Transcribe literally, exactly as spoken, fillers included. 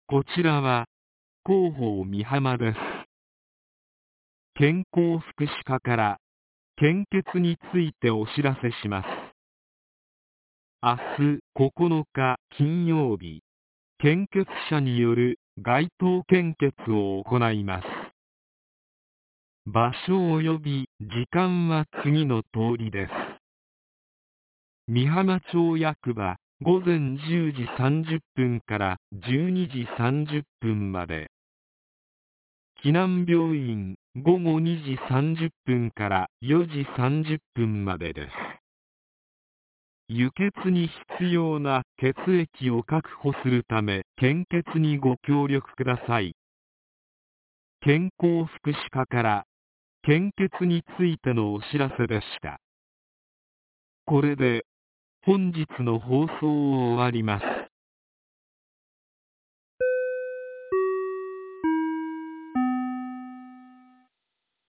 こちらは広報美浜です。健康福祉課から献血についてお知らせします。明日ここのか金曜日、献血者による街頭献血を行います。場所及び時間は次の通りです。美浜町役場ごぜんじゅうじさんじゅっぷんからじゅうにじさんじゅっぷんまで、紀南病院ごごにじさんじゅっぷんからよじさんじゅっぷんまでです。輸血に必要な血液を確保するため献血にご協力ください。健康福祉課から献血についてのお知らせでした。これで本日の放送を終わります。